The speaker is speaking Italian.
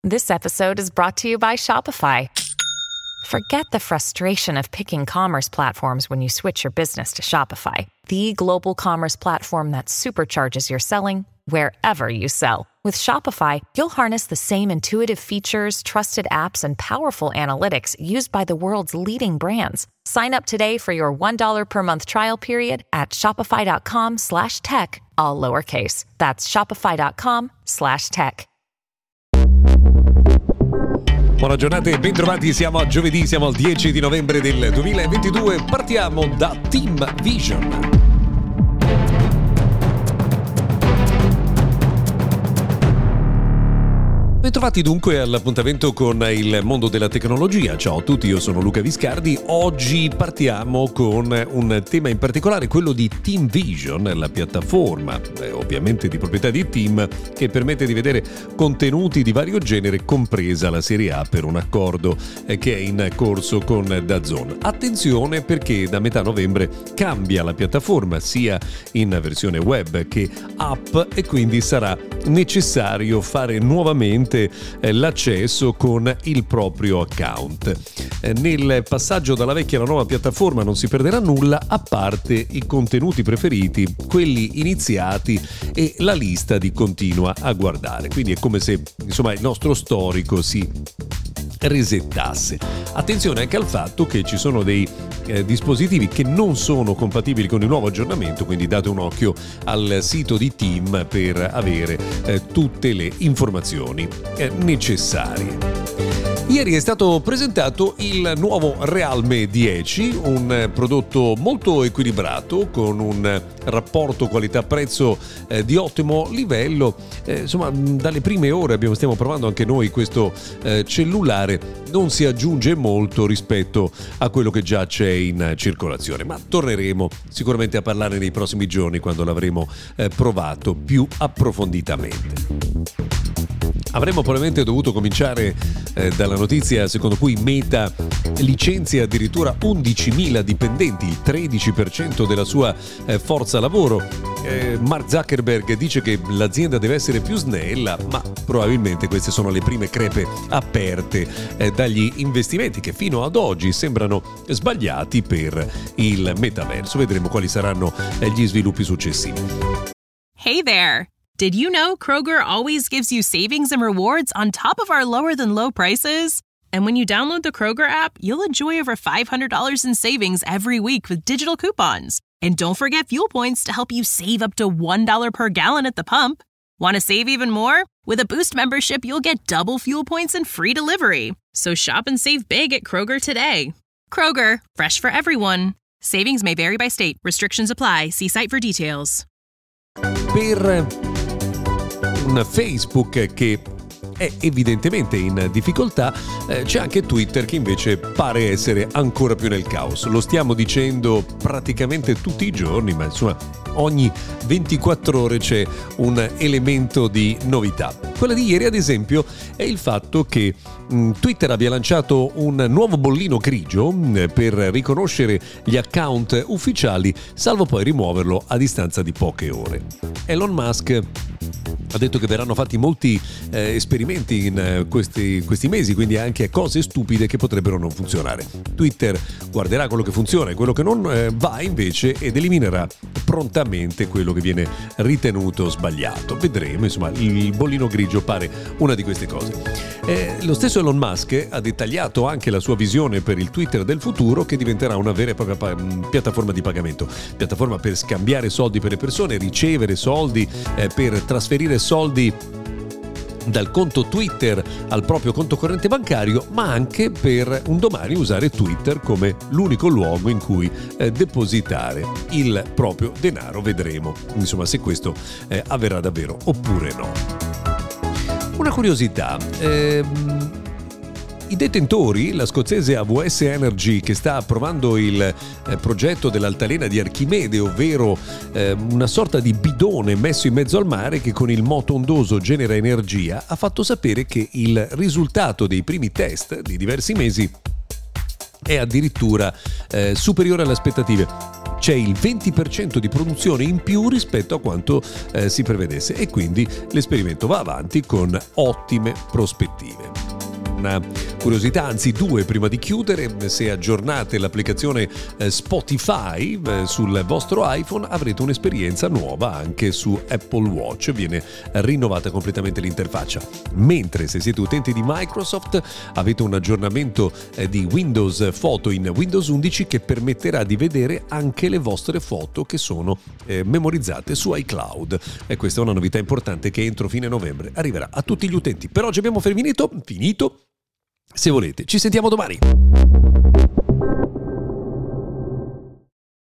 This episode is brought to you by Shopify. Forget the frustration of picking commerce platforms when you switch your business to Shopify, the global commerce platform that supercharges your selling wherever you sell. With Shopify, you'll harness the same intuitive features, trusted apps, and powerful analytics used by the world's leading brands. Sign up today for your $1 per month trial period at shopify.com/tech, all lowercase. That's shopify.com/tech. Buona giornata e bentrovati, siamo a giovedì, siamo al 10 di novembre del 2022, partiamo da Team Vision. Bentrovati dunque all'appuntamento con il mondo della tecnologia. Ciao a tutti, io sono Luca Viscardi. Oggi partiamo con un tema in particolare, quello di Team Vision, la piattaforma ovviamente di proprietà di Team che permette di vedere contenuti di vario genere, compresa la Serie A per un accordo che è in corso con DAZN. Attenzione perché da metà novembre cambia la piattaforma sia in versione web che app e quindi sarà necessario fare nuovamente l'accesso con il proprio account. Nel passaggio dalla vecchia alla nuova piattaforma non si perderà nulla, a parte i contenuti preferiti, quelli iniziati e la lista di continua a guardare. Quindi è come se il nostro storico si resettasse. Attenzione anche al fatto che ci sono dei dispositivi che non sono compatibili con il nuovo aggiornamento, quindi date un occhio al sito di Team per avere tutte le informazioni necessarie. Ieri è stato presentato il nuovo Realme 10, un prodotto molto equilibrato con un rapporto qualità-prezzo di ottimo livello. Dalle prime ore stiamo provando anche noi questo cellulare, non si aggiunge molto rispetto a quello che già c'è in circolazione, ma torneremo sicuramente a parlare nei prossimi giorni quando l'avremo provato più approfonditamente. Avremmo probabilmente dovuto cominciare dalla notizia secondo cui Meta licenzia addirittura 11.000 dipendenti, il 13% della sua forza lavoro. Mark Zuckerberg dice che l'azienda deve essere più snella, ma probabilmente queste sono le prime crepe aperte dagli investimenti che fino ad oggi sembrano sbagliati per il metaverso. Vedremo quali saranno gli sviluppi successivi. Hey there! Did you know Kroger always gives you savings and rewards on top of our lower-than-low prices? And when you download the Kroger app, you'll enjoy over $500 in savings every week with digital coupons. And don't forget fuel points to help you save up to $1 per gallon at the pump. Want to save even more? With a Boost membership, you'll get double fuel points and free delivery. So shop and save big at Kroger today. Kroger, fresh for everyone. Savings may vary by state. Restrictions apply. See site for details. Per un Facebook che è evidentemente in difficoltà, c'è anche Twitter che invece pare essere ancora più nel caos. Lo stiamo dicendo praticamente tutti i giorni, ma ogni 24 ore c'è un elemento di novità. Quella di ieri, ad esempio, è il fatto che Twitter abbia lanciato un nuovo bollino grigio per riconoscere gli account ufficiali, salvo poi rimuoverlo a distanza di poche ore. Elon Musk ha detto che verranno fatti molti esperimenti in questi mesi, quindi anche cose stupide che potrebbero non funzionare. Twitter guarderà quello che funziona e quello che non va invece ed eliminerà prontamente quello che viene ritenuto sbagliato. Vedremo, il bollino grigio pare una di queste cose. Lo stesso Elon Musk ha dettagliato anche la sua visione per il Twitter del futuro, che diventerà una vera e propria piattaforma di pagamento, piattaforma per scambiare soldi per le persone, ricevere soldi, per trasferire soldi dal conto Twitter al proprio conto corrente bancario, ma anche per un domani usare Twitter come l'unico luogo in cui depositare il proprio denaro. Vedremo se questo avverrà davvero oppure no. Una curiosità, i detentori, la scozzese AWS Energy, che sta approvando il progetto dell'altalena di Archimede, ovvero una sorta di bidone messo in mezzo al mare che con il moto ondoso genera energia, ha fatto sapere che il risultato dei primi test di diversi mesi è addirittura superiore alle aspettative. C'è il 20% di produzione in più rispetto a quanto si prevedesse e quindi l'esperimento va avanti con ottime prospettive. Una curiosità, anzi due prima di chiudere: se aggiornate l'applicazione Spotify sul vostro iPhone avrete un'esperienza nuova anche su Apple Watch, viene rinnovata completamente l'interfaccia, mentre se siete utenti di Microsoft avete un aggiornamento di Windows Photo in Windows 11 che permetterà di vedere anche le vostre foto che sono memorizzate su iCloud, e questa è una novità importante che entro fine novembre arriverà a tutti gli utenti. Per oggi abbiamo finito. Se volete, ci sentiamo domani.